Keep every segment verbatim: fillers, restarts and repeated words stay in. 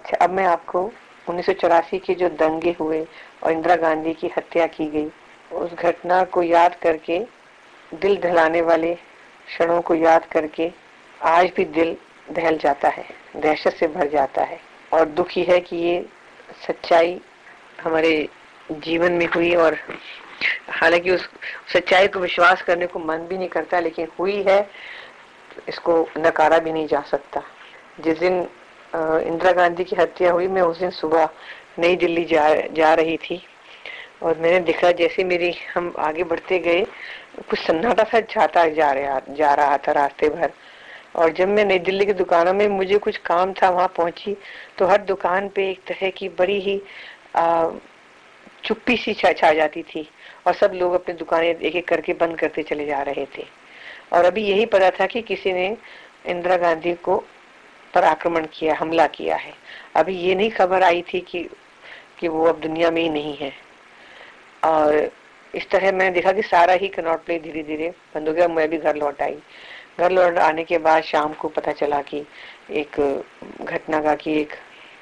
अच्छा, अब मैं आपको उन्नीस सौ चौरासी के जो दंगे हुए और इंदिरा गांधी की हत्या की गई, उस घटना को याद करके, दिल दहलाने वाले क्षणों को याद करके आज भी दिल दहल जाता है, दहशत से भर जाता है। और दुखी है कि ये सच्चाई हमारे जीवन में हुई, और हालांकि उस सच्चाई को विश्वास करने को मन भी नहीं करता, लेकिन हुई है, इसको नकारा भी नहीं जा सकता। जिस दिन इंदिरा गांधी की हत्या हुई, मैं उस दिन सुबह नई दिल्ली जा जा रही थी, और मैंने देखा जैसे मेरी हम आगे बढ़ते गए, कुछ सन्नाटा सा छाता जा रहा जा रहा था रास्ते भर। और जब मैं नई दिल्ली की दुकानों में, मुझे कुछ काम था, वहां पहुंची, तो हर दुकान पे एक तरह की बड़ी ही आ, चुप्पी सी छा, छा जाती थी, और सब लोग अपनी दुकानें एक एक करके बंद करते चले जा रहे थे। और अभी यही पता था कि किसी ने इंदिरा गांधी को पर आक्रमण किया, हमला किया है। अभी ये नहीं खबर आई थी कि कि वो अब दुनिया में ही नहीं है। और इस तरह मैंने देखा कि सारा ही कनॉट प्ले धीरे धीरे बंद हो गया। मैं भी घर लौट आई। घर लौट आने के बाद शाम को पता चला कि एक घटना का कि एक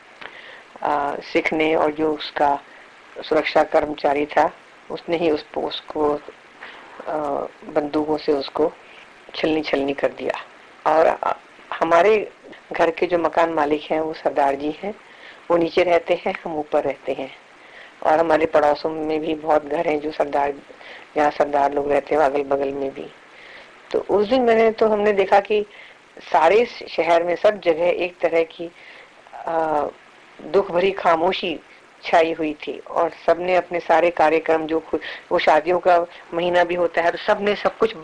आ, सिख ने, और जो उसका सुरक्षा कर्मचारी था, उसने ही उस, उसको आ, बंदूकों से उसको छलनी छलनी कर दिया। और आ, हमारे घर के जो मकान मालिक हैं वो सरदार जी हैं। वो नीचे रहते हैं, हम ऊपर रहते हैं। और हमारे पड़ोसों में भी बहुत घर हैं जो सरदार, यहाँ सरदार लोग रहते हैं, अगल बगल में भी। तो उस दिन मैंने तो हमने देखा कि सारे शहर में सब जगह एक तरह की आ, दुख भरी खामोशी छाई हुई थी, और सबने अपने सारे कार्यक्रम, जो वो शादियों का महीना भी होता है, तो सबने सब कुछ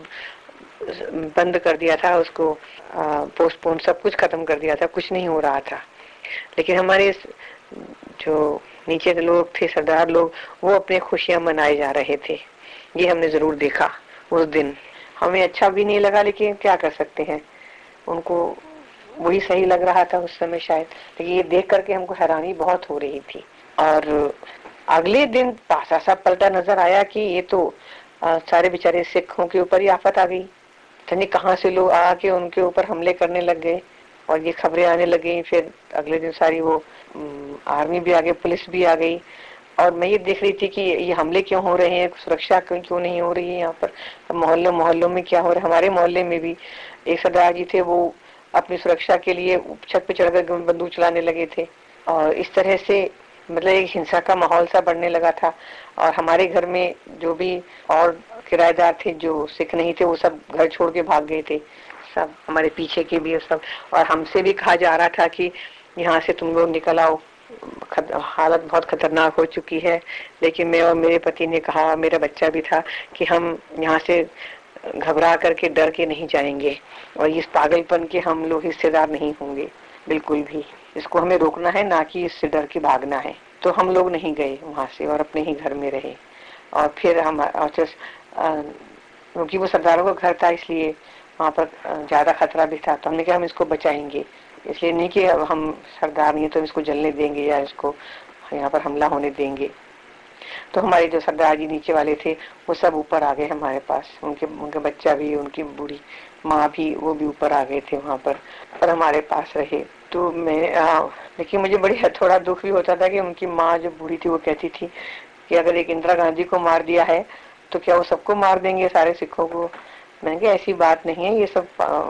बंद कर दिया था, उसको पोस्टपोन सब कुछ खत्म कर दिया था, कुछ नहीं हो रहा था। लेकिन हमारे जो नीचे के लोग थे, सरदार लोग, वो अपने खुशियां मनाए जा रहे थे। ये हमने जरूर देखा उस दिन। हमें अच्छा भी नहीं लगा, लेकिन क्या कर सकते हैं, उनको वही सही लग रहा था उस समय शायद। लेकिन ये देख करके हमको हैरानी बहुत हो रही थी। और अगले दिन पासा सा पलटा नजर आया कि ये तो आ, सारे बेचारे सिखों के ऊपर ही आफत आ गई। जाने कहाँ से लोग आके उनके ऊपर हमले करने लग गए, और ये खबरें आने लगी। फिर अगले दिन सारी वो आर्मी भी आ गई, पुलिस भी आ गई। और मैं ये देख रही थी कि ये हमले क्यों हो रहे हैं, सुरक्षा क्यों क्यों नहीं हो रही है यहाँ पर, मोहल्लों मोहल्लों में क्या हो रहा है। हमारे मोहल्ले में भी एक सरदार जी थे, वो अपनी सुरक्षा के लिए छत पे चढ़कर बंदूक चलाने लगे थे। और इस तरह से मतलब एक हिंसा का माहौल सा बढ़ने लगा था। और हमारे घर में जो भी और किराएदार थे जो सिख नहीं थे, वो सब घर छोड़ के भाग गए थे, सब हमारे पीछे के भी सब। और हमसे भी कहा जा रहा था कि यहाँ से तुम लोग निकल आओ, हालत बहुत खतरनाक हो चुकी है। लेकिन मैं और मेरे पति ने कहा, मेरा बच्चा भी था, कि हम यहाँ से घबरा करके डर के नहीं जाएंगे, और इस पागलपन के हम लोग हिस्सेदार नहीं होंगे बिल्कुल भी। इसको हमें रोकना है, ना कि इससे डर के भागना है। तो हम लोग नहीं गए वहां से, और अपने ही घर में रहे। और फिर हम, क्योंकि वो सरदारों का घर था, इसलिए वहां पर ज्यादा खतरा भी था। तो हमने कहा हम इसको बचाएंगे, इसलिए नहीं कि अब हम सरदार नहीं तो इसको जलने देंगे या इसको यहाँ पर हमला होने देंगे। तो हमारे जो सरदार जी नीचे वाले थे, वो सब ऊपर आ गए हमारे पास, उनके उनके बच्चा भी, उनकी बूढ़ी माँ भी, वो भी ऊपर आ गए थे वहां पर, पर हमारे पास रहे। तो मैं आ, लेकिन मुझे बड़ी थोड़ा दुख भी होता था कि उनकी माँ जो बूढ़ी थी, वो कहती थी कि अगर एक इंदिरा गांधी को मार दिया है तो क्या वो सबको मार देंगे, सारे सिखों को। मैंने कहा ऐसी बात नहीं है, ये सब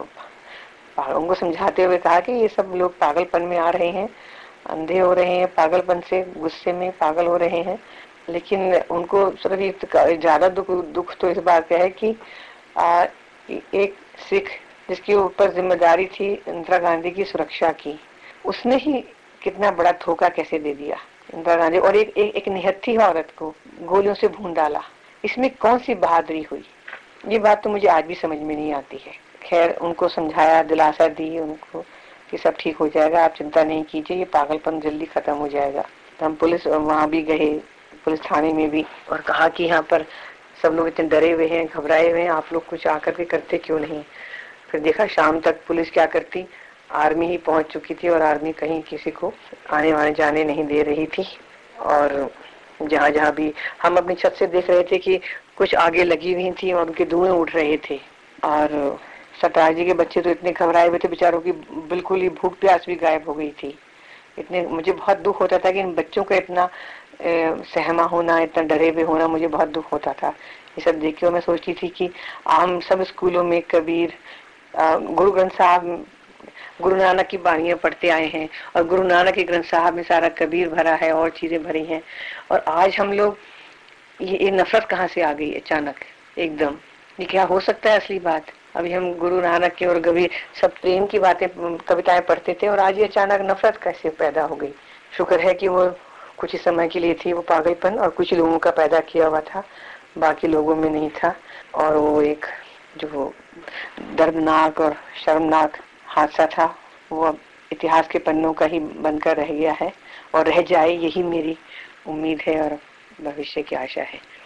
उनको समझाते हुए कहा कि ये सब लोग पागलपन में आ रहे हैं, अंधे हो रहे हैं, पागलपन से गुस्से में पागल हो रहे हैं। लेकिन उनको सिर्फ ज्यादा दुख दुख तो इस बात का है कि आ, एक सिख जिसके ऊपर जिम्मेदारी थी इंदिरा गांधी की सुरक्षा की, उसने ही कितना बड़ा धोखा कैसे दे दिया इंदिरा गांधी, और एक एक, एक निहत्थी औरत को गोलियों से भून डाला। इसमें कौन सी बहादुरी हुई, ये बात तो मुझे आज भी समझ में नहीं आती है। खैर उनको समझाया, दिलासा दी उनको कि सब ठीक हो जाएगा, आप चिंता नहीं कीजिए, ये पागलपन जल्दी खत्म हो जाएगा। तो हम पुलिस वहां भी गए, पुलिस थाने में भी, और कहा कि यहाँ पर सब लोग इतने डरे हुए हैं, घबराए हुए हैं, आप लोग कुछ आकर के करते क्यों नहीं। फिर देखा शाम तक पुलिस क्या करती, आर्मी ही पहुंच चुकी थी, और आर्मी कहीं किसी को आने वाने जाने नहीं दे रही थी। और जहाँ जहाँ भी हम अपनी छत से देख रहे थे कि कुछ आगे लगी हुई थी और उनके धुएं उठ रहे थे। और सरदार जी के बच्चे तो इतने घबराए हुए थे बेचारों की, बिल्कुल ही भूख प्यास भी गायब हो गई थी। इतने मुझे बहुत दुख होता था कि इन बच्चों का इतना सहमा होना, इतना डरे हुए होना, मुझे बहुत दुख होता था। ये सब देख के मैं सोचती थी कि हम सब स्कूलों में कबीर, गुरु ग्रंथ साहब, गुरु नानक की बाणियां पढ़ते आए हैं और गुरु नानक के ग्रंथ साहब में सारा कबीर भरा है और चीजें भरी हैं। और आज हम लोग ये, ये नफरत कहाँ से आ गई अचानक एकदम? ये क्या हो सकता है असली बात? अभी हम गुरु नानक के और कबीर सब प्रेम की बातें, कविताएं पढ़ते थे और आज ये अचानक नफरत कैसे पैदा हो गई? शुक्र है कि वो कुछ ही समय के लिए थी वो पागलपन, और कुछ लोगों का पैदा किया हुआ था, बाकी लोगों में नहीं था। और वो एक जो दर्दनाक और शर्मनाक हादसा था वो अब इतिहास के पन्नों का ही बनकर रह गया है और रह जाए, यही मेरी उम्मीद है और भविष्य की आशा है।